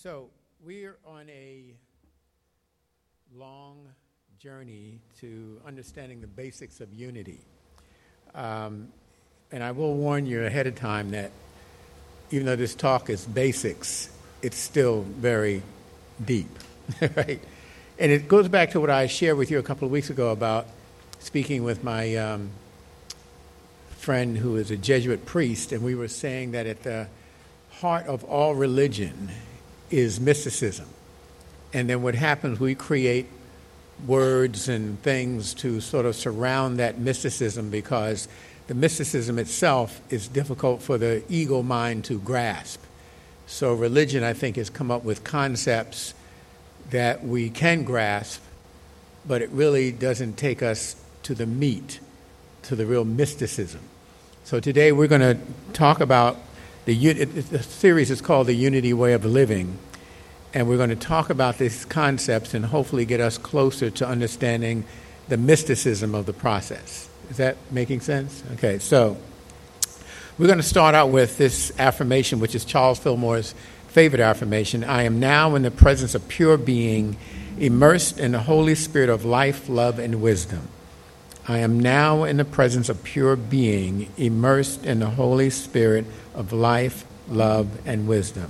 So we're on a long journey to understanding the basics of unity. And I will warn you ahead of time that even though this talk is basics, it's still very deep, right? And it goes back to what I shared with you a couple of weeks ago about speaking with my friend who is a Jesuit priest, and we were saying that at the heart of all religion is mysticism. And then what happens, we create words and things to sort of surround that mysticism because the mysticism itself is difficult for the ego mind to grasp. So religion, I think, has come up with concepts that we can grasp, but it really doesn't take us to the meat, to the real mysticism. So today we're going to talk about the series is called The Unity Way of Living, and we're going to talk about these concepts and hopefully get us closer to understanding the mysticism of the process. Is that making sense? Okay, so we're going to start out with this affirmation, which is Charles Fillmore's favorite affirmation. I am now in the presence of pure being, immersed in the Holy Spirit of life, love, and wisdom. I am now in the presence of pure being, immersed in the Holy Spirit of life, love, and wisdom.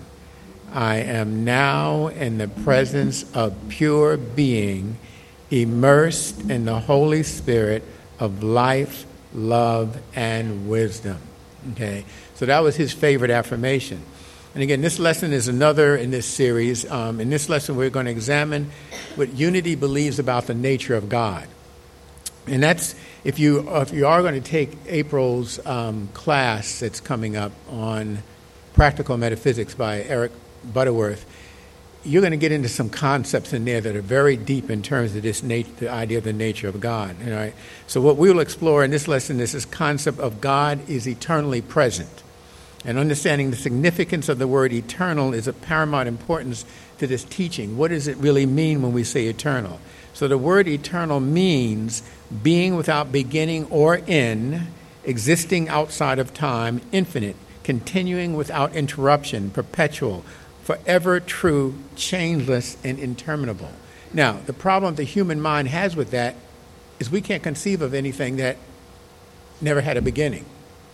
I am now in the presence of pure being, immersed in the Holy Spirit of life, love, and wisdom. Okay, so that was his favorite affirmation. And again, this lesson is another in this series. In this lesson, we're going to examine what unity believes about the nature of God. And that's, if you are going to take April's class that's coming up on Practical Metaphysics by Eric Butterworth, you're going to get into some concepts in there that are very deep in terms of this the idea of the nature of God. All right? So what we will explore in this lesson is this concept of God is eternally present. And understanding the significance of the word eternal is of paramount importance to this teaching. What does it really mean when we say eternal? So the word eternal means being without beginning or end, existing outside of time, infinite, continuing without interruption, perpetual, forever true, changeless, and interminable. Now, the problem the human mind has with that is we can't conceive of anything that never had a beginning.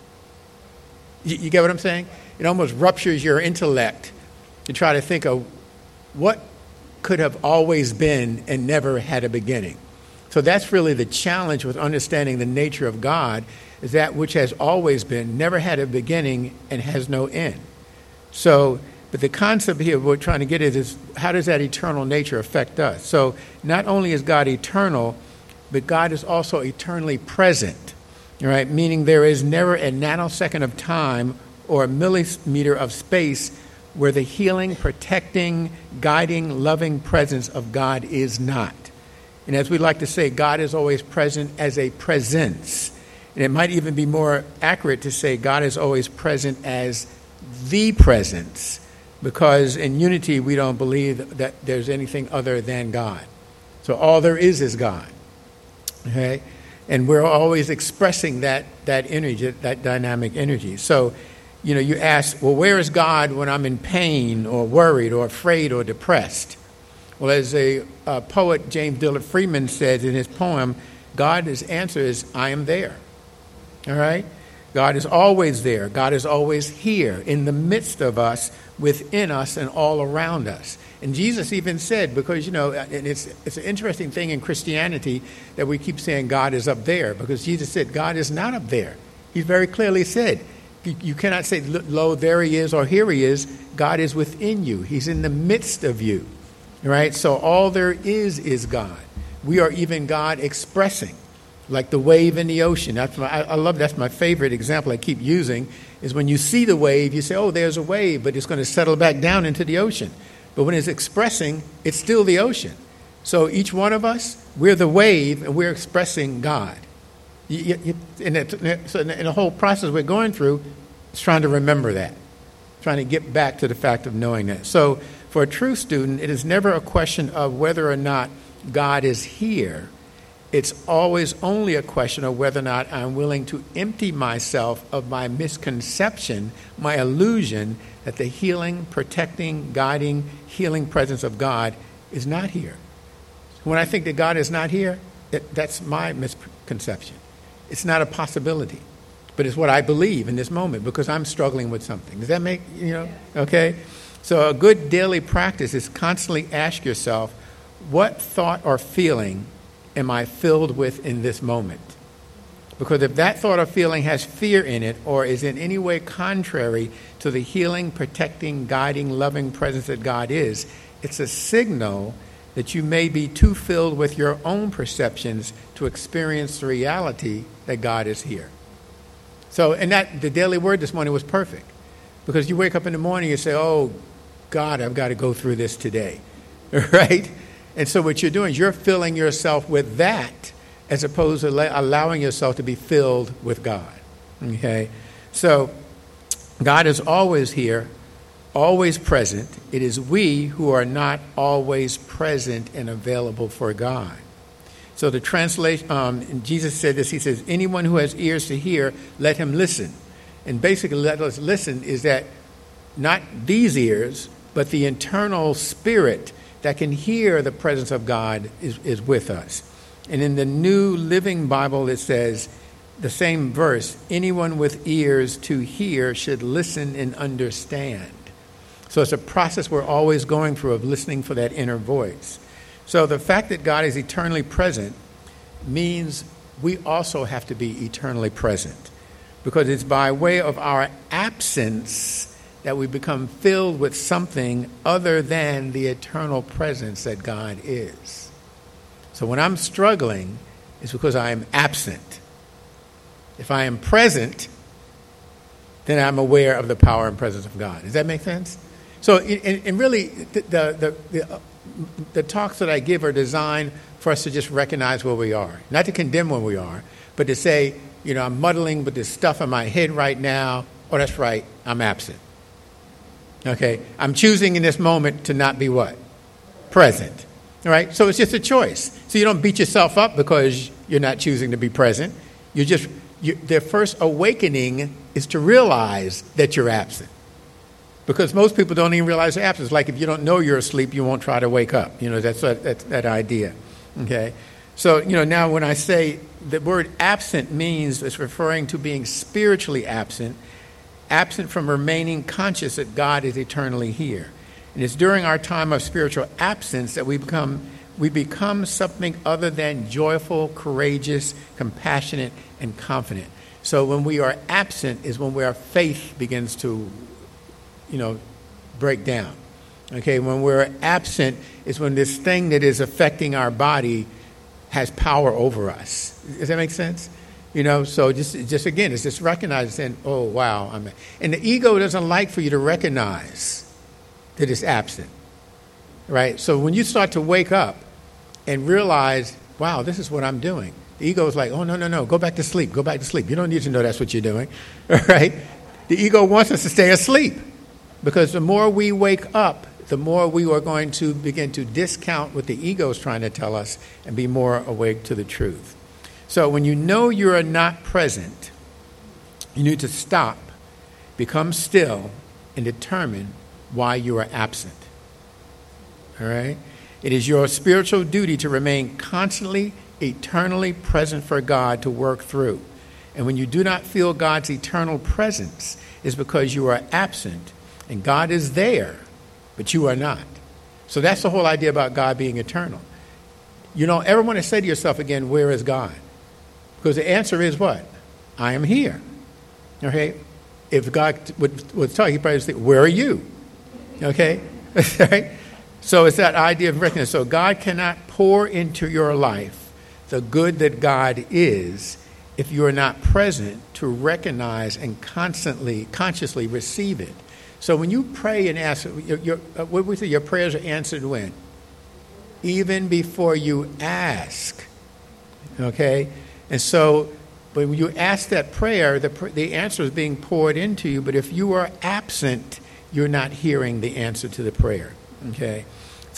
You get what I'm saying? It almost ruptures your intellect to try to think of what could have always been and never had a beginning. So that's really the challenge with understanding the nature of God, is that which has always been, never had a beginning, and has no end. So, but the concept here we're trying to get at is how does that eternal nature affect us? So not only is God eternal, but God is also eternally present, all right? Meaning there is never a nanosecond of time or a millimeter of space where the healing, protecting, guiding, loving presence of God is not. And as we like to say, God is always present as a presence. And it might even be more accurate to say God is always present as the presence, because in unity we don't believe that there's anything other than God. So all there is God. Okay? And we're always expressing that energy, that dynamic energy. So, you ask, well, where is God when I'm in pain or worried or afraid or depressed? Well, as a poet, James Dillard Freeman, says in his poem, God's answer is, I am there. All right? God is always there. God is always here, in the midst of us, within us, and all around us. And Jesus even said, because, and it's an interesting thing in Christianity that we keep saying God is up there, because Jesus said God is not up there. He very clearly said, you cannot say, lo, there he is, or here he is. God is within you. He's in the midst of you. Right? So all there is God. We are even God expressing, like the wave in the ocean. That's my favorite example I keep using, is when you see the wave, you say, oh, there's a wave, but it's going to settle back down into the ocean. But when it's expressing, it's still the ocean. So each one of us, we're the wave, and we're expressing God. In the whole process we're going through, it's trying to remember that, trying to get back to the fact of knowing that. So for a true student, it is never a question of whether or not God is here. It's always only a question of whether or not I'm willing to empty myself of my misconception, my illusion that the healing, protecting, guiding, healing presence of God is not here. When I think that God is not here, that's my misconception. It's not a possibility, but it's what I believe in this moment because I'm struggling with something. Does that make, okay? So a good daily practice is constantly ask yourself, what thought or feeling am I filled with in this moment? Because if that thought or feeling has fear in it or is in any way contrary to the healing, protecting, guiding, loving presence that God is, it's a signal that you may be too filled with your own perceptions to experience the reality that God is here. So, and that the daily word this morning was perfect. Because you wake up in the morning and say, oh, God, I've got to go through this today. Right? And so what you're doing is you're filling yourself with that as opposed to allowing yourself to be filled with God. Okay? So God is always here, always present. It is we who are not always present and available for God. So the translation, Jesus said this, he says, anyone who has ears to hear, let him listen. And basically, let us listen is that not these ears, but the internal spirit that can hear the presence of God is with us. And in the New Living Bible, it says the same verse, anyone with ears to hear should listen and understand. So it's a process we're always going through of listening for that inner voice. So the fact that God is eternally present means we also have to be eternally present, because it's by way of our absence that we become filled with something other than the eternal presence that God is. So when I'm struggling, it's because I am absent. If I am present, then I'm aware of the power and presence of God. Does that make sense? So, and really, the talks that I give are designed for us to just recognize where we are. Not to condemn where we are, but to say, I'm muddling with this stuff in my head right now. Oh, that's right, I'm absent. Okay, I'm choosing in this moment to not be what? Present. All right, so it's just a choice. So you don't beat yourself up because you're not choosing to be present. Their first awakening is to realize that you're absent. Because most people don't even realize they're absent. It's like if you don't know you're asleep, you won't try to wake up. That's that idea. Okay, so now when I say the word absent means it's referring to being spiritually absent from remaining conscious that God is eternally here. And it's during our time of spiritual absence that we become something other than joyful, courageous, compassionate, and confident. So when we are absent is when our faith begins to, break down. Okay, when we're absent is when this thing that is affecting our body has power over us. Does that make sense? So just again, it's just recognizing, oh, wow. And the ego doesn't like for you to recognize that it's absent, right? So when you start to wake up and realize, wow, this is what I'm doing, the ego is like, oh, no, go back to sleep, go back to sleep. You don't need to know that's what you're doing, right? The ego wants us to stay asleep because the more we wake up, the more we are going to begin to discount what the ego is trying to tell us and be more awake to the truth. So when you know you are not present, you need to stop, become still, and determine why you are absent. All right? It is your spiritual duty to remain constantly, eternally present for God to work through. And when you do not feel God's eternal presence, it's because you are absent, and God is there, but you are not. So that's the whole idea about God being eternal. You don't ever want to say to yourself again, where is God? Because the answer is what? I am here. Okay? If God would tell you, he'd probably say, where are you? Okay? Right? So it's that idea of recognition. So God cannot pour into your life the good that God is if you are not present to recognize and consciously receive it. So when you pray and ask, what we say, your prayers are answered when? Even before you ask. Okay? And so when you ask that prayer, the answer is being poured into you. But if you are absent, you're not hearing the answer to the prayer. Okay?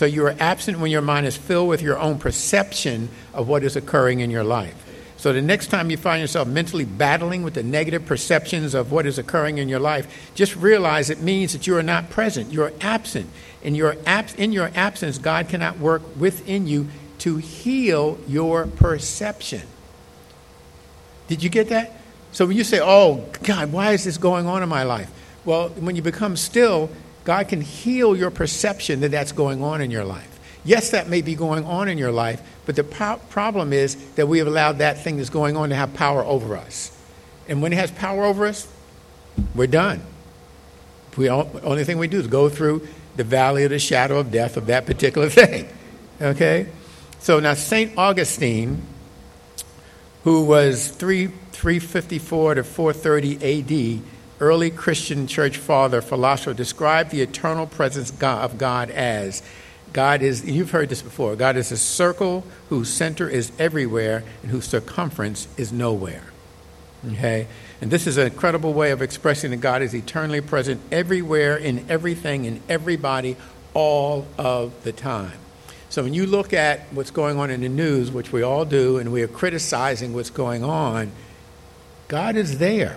So you are absent when your mind is filled with your own perception of what is occurring in your life. So the next time you find yourself mentally battling with the negative perceptions of what is occurring in your life, just realize it means that you are not present. You are absent. In your absence, God cannot work within you to heal your perception. Did you get that? So when you say, oh, God, why is this going on in my life? Well, when you become still, God can heal your perception that that's going on in your life. Yes, that may be going on in your life, but the problem is that we have allowed that thing that's going on to have power over us. And when it has power over us, we're done. The only thing we do is go through the valley of the shadow of death of that particular thing. Okay? So now St. Augustine, who was 354 to 430 A.D., early Christian church father, philosopher, described the eternal presence of God as, God is, you've heard this before, God is a circle whose center is everywhere and whose circumference is nowhere. Okay? And this is an incredible way of expressing that God is eternally present everywhere, in everything, in everybody, all of the time. So when you look at what's going on in the news, which we all do, and we are criticizing what's going on, God is there.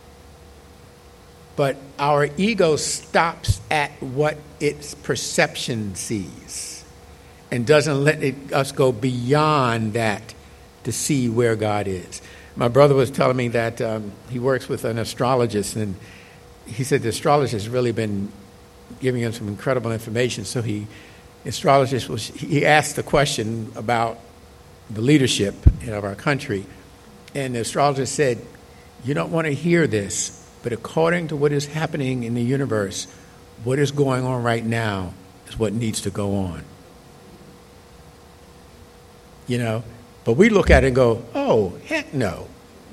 But our ego stops at what its perception sees and doesn't let us go beyond that to see where God is. My brother was telling me that he works with an astrologist, and he said the astrologist has really been giving him some incredible information. So he asked the question about the leadership of our country, and the astrologist said, you don't want to hear this, but according to what is happening in the universe, what is going on right now is what needs to go on. You know? But we look at it and go, oh, heck no.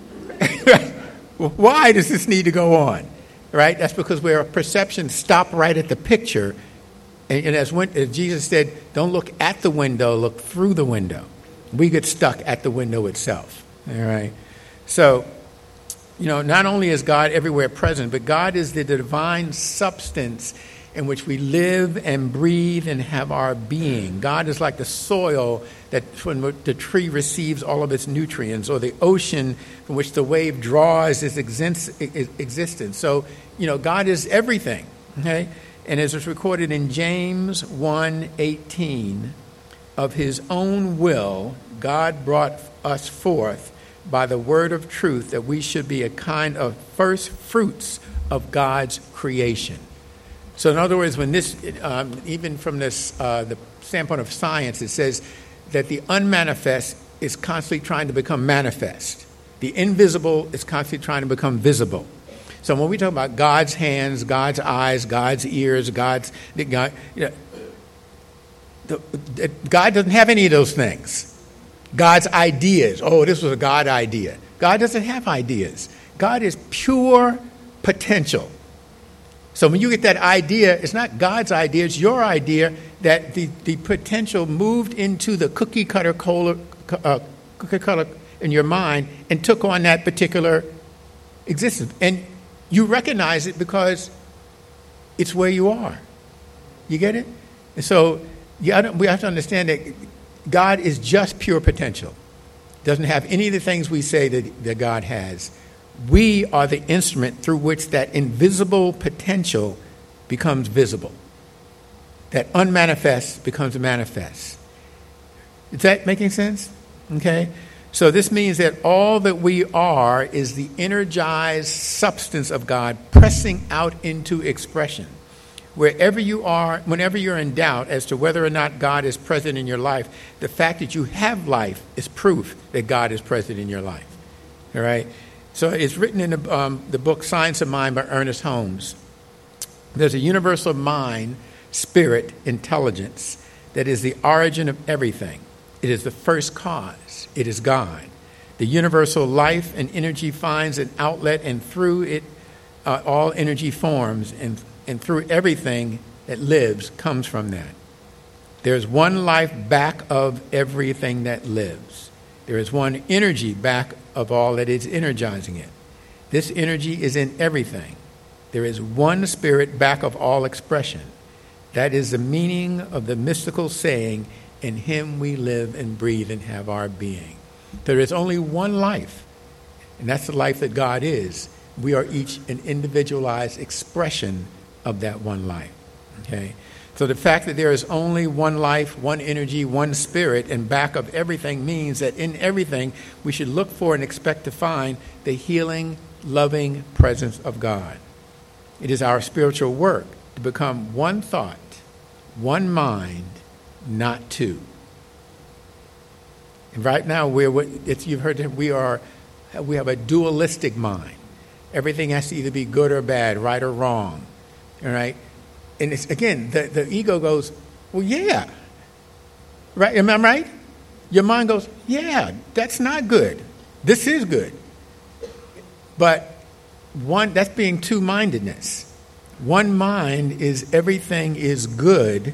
Why does this need to go on? Right? That's because our perceptions stop right at the picture. And as Jesus said, don't look at the window, look through the window. We get stuck at the window itself. All right? So, not only is God everywhere present, but God is the divine substance in which we live and breathe and have our being. God is like the soil that from the tree receives all of its nutrients, or the ocean from which the wave draws its existence. So, God is everything. Okay? And as it's recorded in James 1:18, of his own will, God brought us forth by the word of truth, that we should be a kind of first fruits of God's creation. So in other words, when this, even from this, the standpoint of science, it says that the unmanifest is constantly trying to become manifest. The invisible is constantly trying to become visible. So when we talk about God's hands, God's eyes, God's ears, God doesn't have any of those things. God's ideas. Oh, this was a God idea. God doesn't have ideas. God is pure potential. So when you get that idea, it's not God's idea, it's your idea that the potential moved into the cookie cutter in your mind and took on that particular existence. And you recognize it because it's where you are. You get it? And so we have to understand that God is just pure potential. Doesn't have any of the things we say that God has. We are the instrument through which that invisible potential becomes visible. That unmanifest becomes manifest. Is that making sense? Okay? So this means that all that we are is the energized substance of God pressing out into expression. Wherever you are, whenever you're in doubt as to whether or not God is present in your life, the fact that you have life is proof that God is present in your life. All right? So it's written in the book Science of Mind by Ernest Holmes. There's a universal mind, spirit, intelligence that is the origin of everything. It is the first cause. It is God. The universal life and energy finds an outlet, and through it all energy forms, and through everything that lives comes from that. There's one life back of everything that lives. There is one energy back of all that is energizing it. This energy is in everything. There is one spirit back of all expression. That is the meaning of the mystical saying, in him we live and breathe and have our being. There is only one life, and that's the life that God is. We are each an individualized expression of that one life. Okay? So the fact that there is only one life, one energy, one spirit, and back of everything means that in everything we should look for and expect to find the healing, loving presence of God. It is our spiritual work to become one thought, one mind, not two. And right now you've heard that we have a dualistic mind. Everything has to either be good or bad, right or wrong. All right? And it's, again, the ego goes, well, yeah. Right? Am I right? Your mind goes, yeah, that's not good. This is good. But that's being two-mindedness. One mind is everything is good,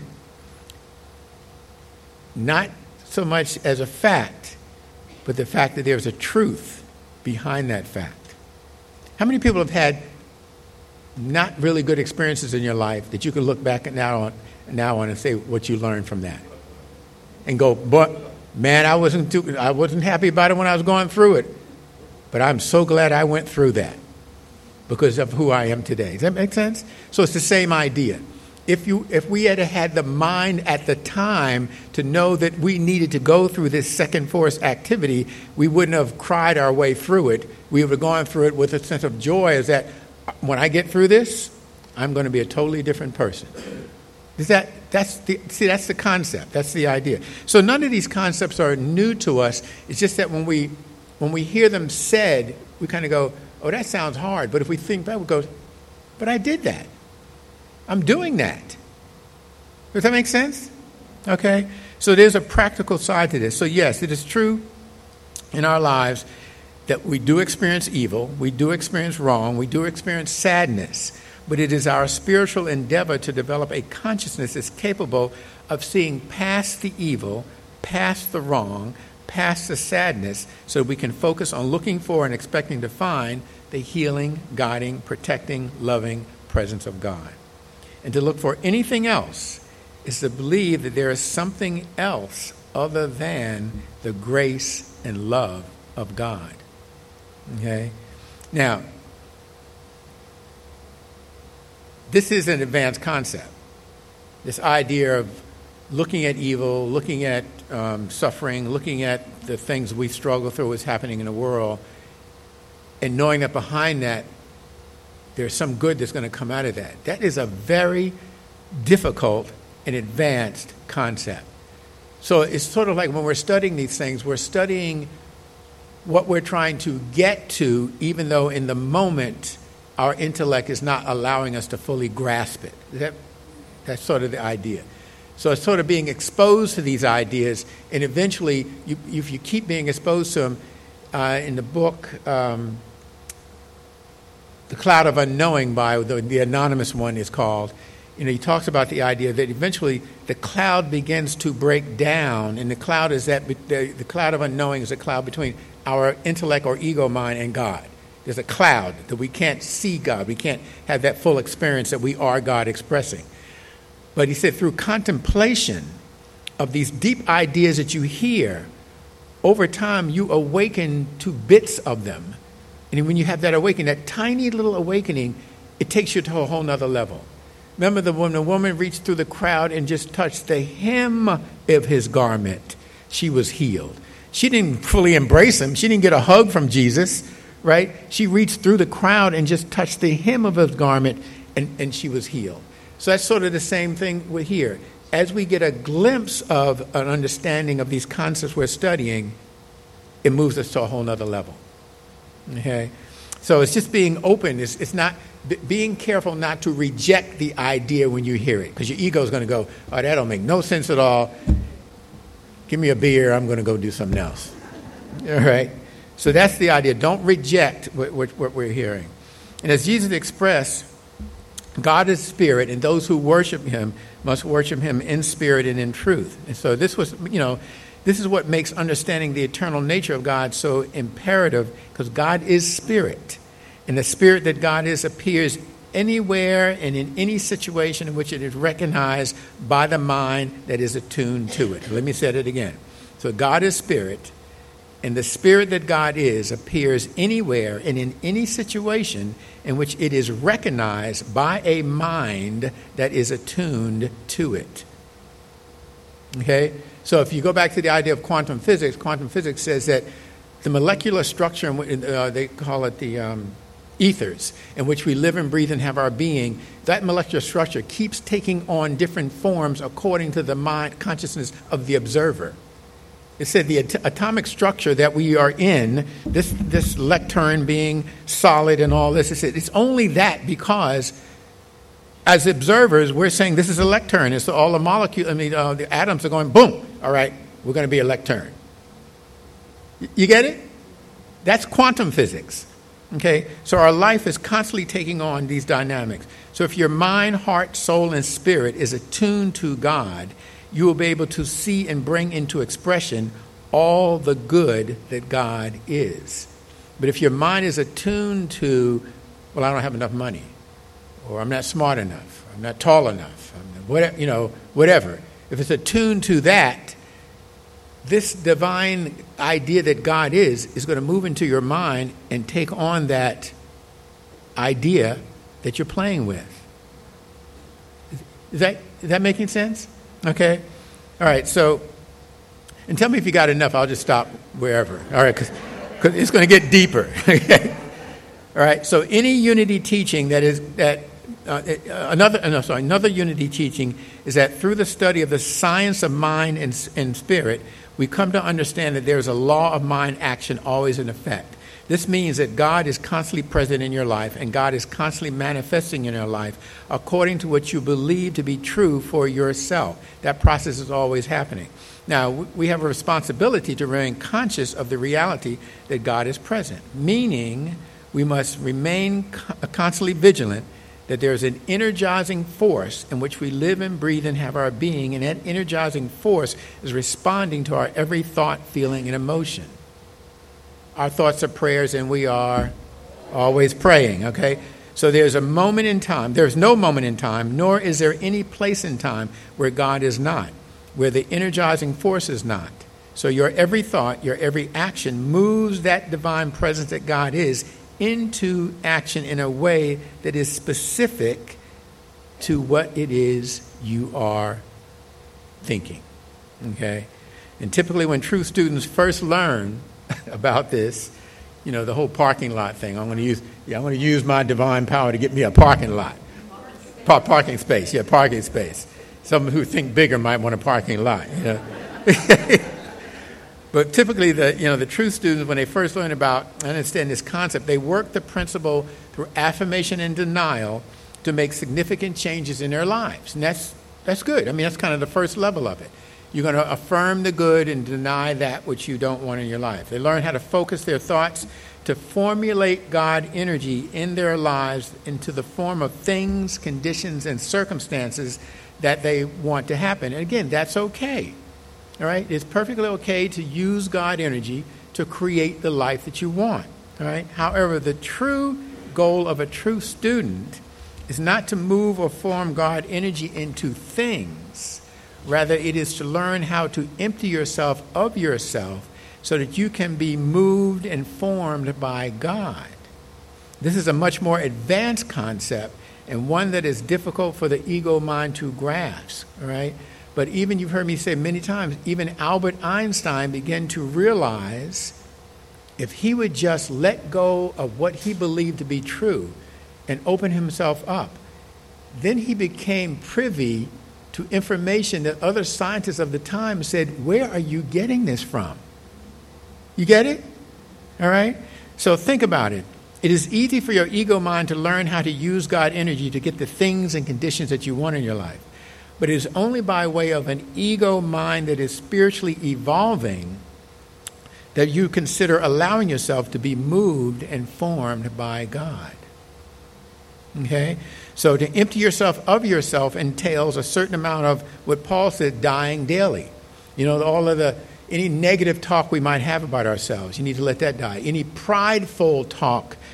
not so much as a fact, but the fact that there's a truth behind that fact. How many people have had not really good experiences in your life that you can look back at now on and say what you learned from that? And go, but man, I wasn't happy about it when I was going through it. But I'm so glad I went through that because of who I am today. Does that make sense? So it's the same idea. If we had the mind at the time to know that we needed to go through this second force activity, we wouldn't have cried our way through it. We would have gone through it with a sense of joy, as that when I get through this, I'm going to be a totally different person. That's the concept. That's the idea. So none of these concepts are new to us. It's just that when we hear them said, we kind of go, oh, that sounds hard. But if we think back, we go, but I did that. I'm doing that. Does that make sense? Okay? So there's a practical side to this. So yes, it is true in our lives that we do experience evil, we do experience wrong, we do experience sadness, but it is our spiritual endeavor to develop a consciousness that's capable of seeing past the evil, past the wrong, past the sadness, so we can focus on looking for and expecting to find the healing, guiding, protecting, loving presence of God. And to look for anything else is to believe that there is something else other than the grace and love of God. Okay? Now, this is an advanced concept. This idea of looking at evil, looking at suffering, looking at the things we struggle through, what's happening in the world, and knowing that behind that, there's some good that's going to come out of that. That is a very difficult and advanced concept. So it's sort of like when we're studying these things, we're studying what we're trying to get to, even though in the moment our intellect is not allowing us to fully grasp it. That's sort of the idea. So it's sort of being exposed to these ideas, and eventually, if you keep being exposed to them, in the book, The Cloud of Unknowing, by the anonymous one is called, he talks about the idea that eventually the cloud begins to break down, and the cloud is the cloud of unknowing is a cloud between our intellect or ego mind and God. There's a cloud that we can't see God. We can't have that full experience that we are God expressing. But he said through contemplation of these deep ideas that you hear, over time you awaken to bits of them. And when you have that awakening, that tiny little awakening, it takes you to a whole nother level. Remember when the woman reached through the crowd and just touched the hem of his garment, she was healed. She didn't fully embrace him. She didn't get a hug from Jesus, right? She reached through the crowd and just touched the hem of his garment, and she was healed. So that's sort of the same thing with here. As we get a glimpse of an understanding of these concepts we're studying, it moves us to a whole nother level. Okay? So it's just being open. It's not being careful not to reject the idea when you hear it, because your ego is going to go, oh, that don't make no sense at all. Give me a beer. I'm going to go do something else. All right? So that's the idea. Don't reject what we're hearing. And as Jesus expressed, God is spirit, and those who worship him must worship him in spirit and in truth. And so this is what makes understanding the eternal nature of God so imperative, because God is spirit. And the spirit that God is appears anywhere and in any situation in which it is recognized by the mind that is attuned to it. Let me say it again. So God is spirit, and the spirit that God is appears anywhere and in any situation in which it is recognized by a mind that is attuned to it. Okay? So if you go back to the idea of quantum physics says that the molecular structure, they call it the ethers, in which we live and breathe and have our being, that molecular structure keeps taking on different forms according to the mind consciousness of the observer. It said the atomic structure that we are in, this lectern being solid and all this, it's only that because as observers, we're saying this is a lectern. It's all the molecules, the atoms are going, boom, all right, we're going to be a lectern. You get it? That's quantum physics. Okay? So our life is constantly taking on these dynamics. So if your mind, heart, soul, and spirit is attuned to God, you will be able to see and bring into expression all the good that God is. But if your mind is attuned to, well, I don't have enough money, or I'm not smart enough, I'm not tall enough, whatever. If it's attuned to that, this divine idea that God is going to move into your mind and take on that idea that you're playing with. Is that making sense? Okay. All right. So, and tell me if you got enough. I'll just stop wherever. All right. Because it's going to get deeper. Okay. All right. So any unity teaching another unity teaching is that through the study of the science of mind and spirit, we come to understand that there's a law of mind action always in effect. This means that God is constantly present in your life, and God is constantly manifesting in your life according to what you believe to be true for yourself. That process is always happening. Now, we have a responsibility to remain conscious of the reality that God is present, meaning we must remain constantly vigilant that there's an energizing force in which we live and breathe and have our being, and that energizing force is responding to our every thought, feeling, and emotion. Our thoughts are prayers, and we are always praying, okay? So there's a moment in time. There's no moment in time, nor is there any place in time where God is not, where the energizing force is not. So your every thought, your every action moves that divine presence that God is into action in a way that is specific to what it is you are thinking, okay? And typically when true students first learn about this, the whole parking lot thing, I'm going to use my divine power to get me a parking lot. Parking space. Some who think bigger might want a parking lot, But typically, the true students, when they first learn about and understand this concept, they work the principle through affirmation and denial to make significant changes in their lives. And that's good. That's kind of the first level of it. You're going to affirm the good and deny that which you don't want in your life. They learn how to focus their thoughts to formulate God energy in their lives into the form of things, conditions, and circumstances that they want to happen. And again, that's okay. All right? It's perfectly okay to use God energy to create the life that you want. All right? However, the true goal of a true student is not to move or form God energy into things. Rather, it is to learn how to empty yourself of yourself so that you can be moved and formed by God. This is a much more advanced concept and one that is difficult for the ego mind to grasp. All right? But even, you've heard me say many times, even Albert Einstein began to realize if he would just let go of what he believed to be true and open himself up, then he became privy to information that other scientists of the time said, where are you getting this from? You get it? All right? So think about it. It is easy for your ego mind to learn how to use God energy to get the things and conditions that you want in your life. But it is only by way of an ego mind that is spiritually evolving that you consider allowing yourself to be moved and formed by God. Okay? So to empty yourself of yourself entails a certain amount of what Paul said, dying daily. All of any negative talk we might have about ourselves, you need to let that die. Any prideful talk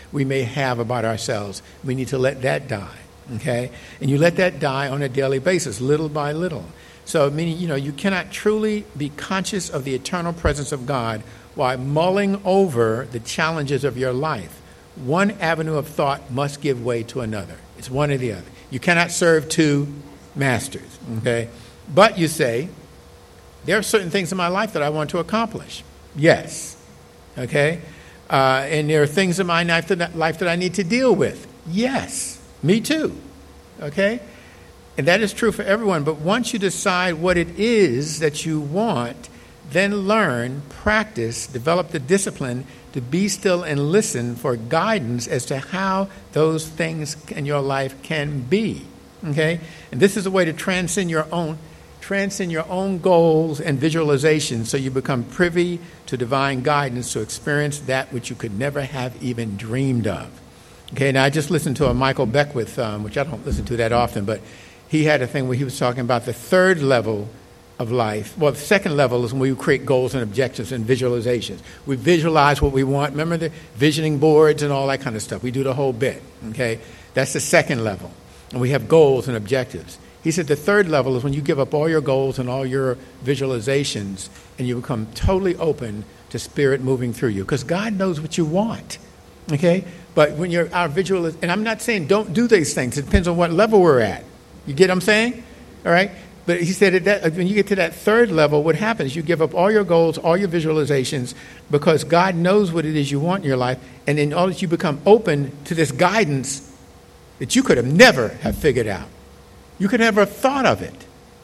we may have about ourselves. We need to let that die, okay? And you let that die on a daily basis, little by little. So, meaning, you cannot truly be conscious of the eternal presence of God while mulling over the challenges of your life. One avenue of thought must give way to another. It's one or the other. You cannot serve two masters, okay? But you say, there are certain things in my life that I want to accomplish. Yes, okay? And there are things in my life that I need to deal with. Yes, me too, okay? And that is true for everyone. But once you decide what it is that you want, then learn, practice, develop the discipline to be still and listen for guidance as to how those things in your life can be. Okay? And this is a way to transcend your own goals and visualizations so you become privy to divine guidance to experience that which you could never have even dreamed of. Okay, now I just listened to a Michael Beckwith, which I don't listen to that often, but he had a thing where he was talking about the third level of life. Well, the second level is when we create goals and objectives and visualizations. We visualize what we want. Remember the visioning boards and all that kind of stuff. We do the whole bit, okay? That's the second level. And we have goals and objectives. He said the third level is when you give up all your goals and all your visualizations and you become totally open to Spirit moving through you. Because God knows what you want, okay? But when you're our and I'm not saying don't do these things. It depends on what level we're at. You get what I'm saying? All right? But he said that when you get to that third level, what happens? You give up all your goals, all your visualizations, because God knows what it is you want in your life. And in order that you become open to this guidance that you could have never have figured out. You could never have thought of it.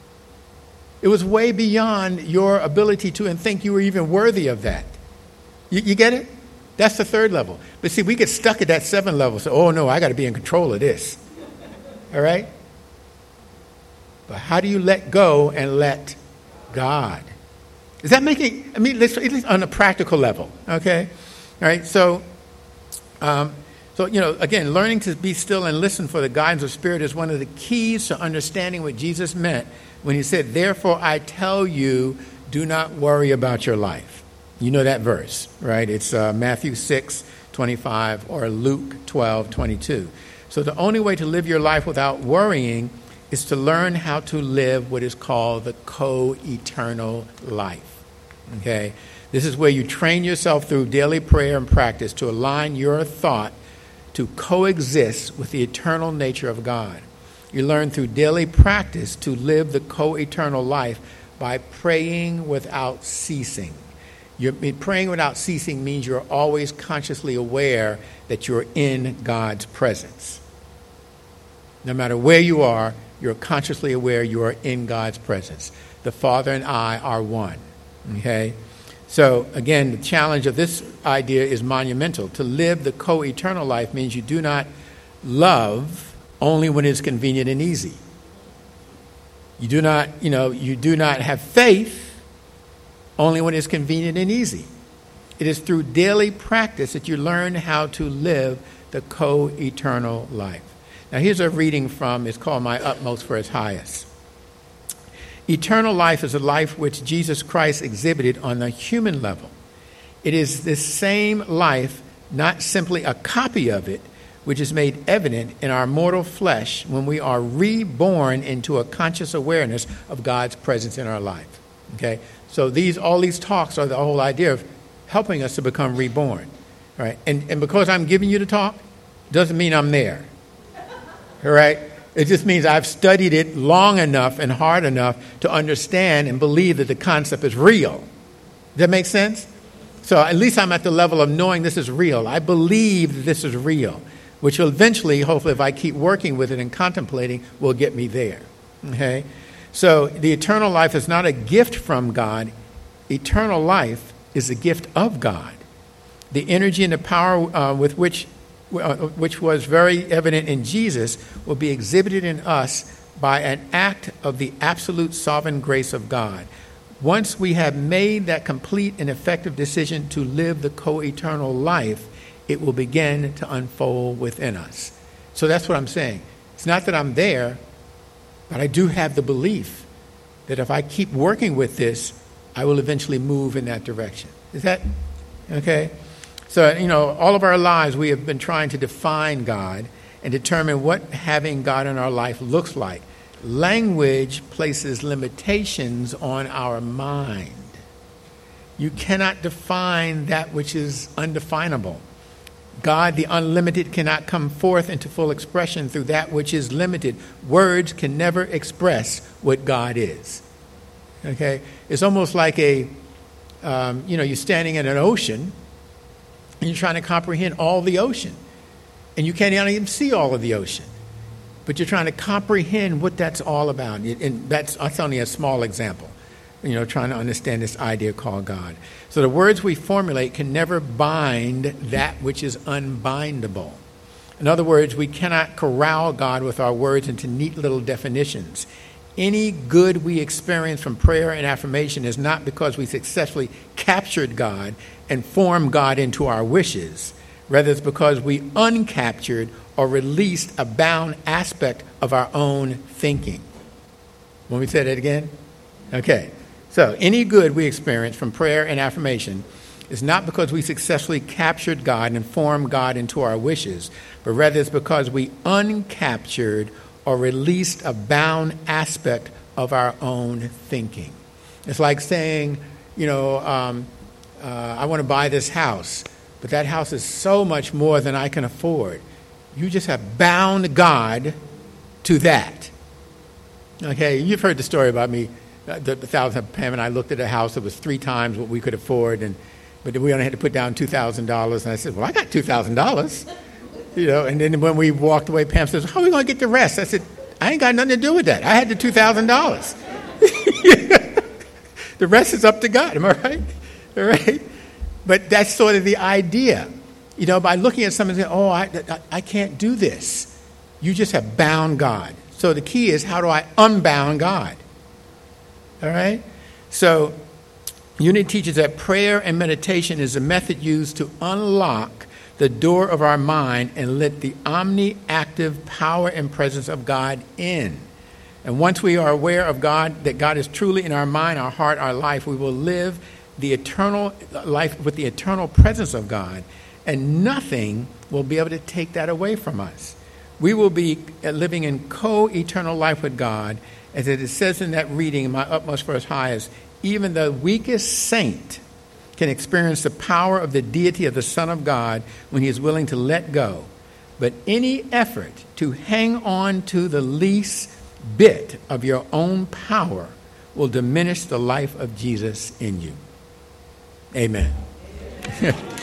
It was way beyond your ability to and think you were even worthy of that. You get it? That's the third level. But see, we get stuck at that seventh level. So, oh no, I got to be in control of this. All right? But how do you let go and let God? Is that making, at least on a practical level, okay? All right, so, again, learning to be still and listen for the guidance of Spirit is one of the keys to understanding what Jesus meant when he said, therefore I tell you, do not worry about your life. You know that verse, right? It's Matthew 6:25 or Luke 12:22. So the only way to live your life without worrying is to learn how to live what is called the co-eternal life, okay? This is where you train yourself through daily prayer and practice to align your thought to coexist with the eternal nature of God. You learn through daily practice to live the co-eternal life by praying without ceasing. Praying without ceasing means you're always consciously aware that you're in God's presence. No matter where you are, you're consciously aware you are in God's presence. The Father and I are one, okay? So, again, the challenge of this idea is monumental. To live the co-eternal life means you do not love only when it's convenient and easy. You do not have faith only when it's convenient and easy. It is through daily practice that you learn how to live the co-eternal life. Now, here's a reading from, it's called My Utmost for His Highest. Eternal life is a life which Jesus Christ exhibited on the human level. It is this same life, not simply a copy of it, which is made evident in our mortal flesh when we are reborn into a conscious awareness of God's presence in our life. Okay? So all these talks are the whole idea of helping us to become reborn. Right? And because I'm giving you the talk, doesn't mean I'm there. All right? It just means I've studied it long enough and hard enough to understand and believe that the concept is real. Does that make sense? So at least I'm at the level of knowing this is real. I believe that this is real, which will eventually, hopefully, if I keep working with it and contemplating, will get me there. Okay? So the eternal life is not a gift from God. Eternal life is a gift of God. The energy and the power with which was very evident in Jesus, will be exhibited in us by an act of the absolute sovereign grace of God. Once we have made that complete and effective decision to live the co-eternal life, it will begin to unfold within us. So that's what I'm saying. It's not that I'm there, but I do have the belief that if I keep working with this, I will eventually move in that direction. Is that okay? So, all of our lives we have been trying to define God and determine what having God in our life looks like. Language places limitations on our mind. You cannot define that which is undefinable. God, the unlimited, cannot come forth into full expression through that which is limited. Words can never express what God is. Okay? It's almost like you're standing in an ocean and you're trying to comprehend all the ocean. And you can't even see all of the ocean. But you're trying to comprehend what that's all about. And that's only a small example. Trying to understand this idea called God. So the words we formulate can never bind that which is unbindable. In other words, we cannot corral God with our words into neat little definitions. Any good we experience from prayer and affirmation is not because we successfully captured God and formed God into our wishes. Rather, it's because we uncaptured or released a bound aspect of our own thinking. Want me to say that again? Okay. So, any good we experience from prayer and affirmation is not because we successfully captured God and formed God into our wishes, but rather it's because we uncaptured or released a bound aspect of our own thinking. It's like saying, I want to buy this house, but that house is so much more than I can afford. You just have bound God to that. Okay, you've heard the story about me. Pam and I looked at a house that was 3 times what we could afford, but we only had to put down $2,000. And I said, well, I got $2,000. And then when we walked away, Pam says, how are we going to get the rest? I said, I ain't got nothing to do with that. I had the $2,000. The rest is up to God. Am I right? All right? But that's sort of the idea. By looking at something and saying, I can't do this. You just have bound God. So the key is, how do I unbound God? All right? So Unity teaches that prayer and meditation is a method used to unlock the door of our mind and let the omni-active power and presence of God in. And once we are aware of God, that God is truly in our mind, our heart, our life, we will live the eternal life with the eternal presence of God, and nothing will be able to take that away from us. We will be living in co-eternal life with God, as it says in that reading, my utmost first highest, even the weakest saint can experience the power of the deity of the Son of God when he is willing to let go. But any effort to hang on to the least bit of your own power will diminish the life of Jesus in you. Amen.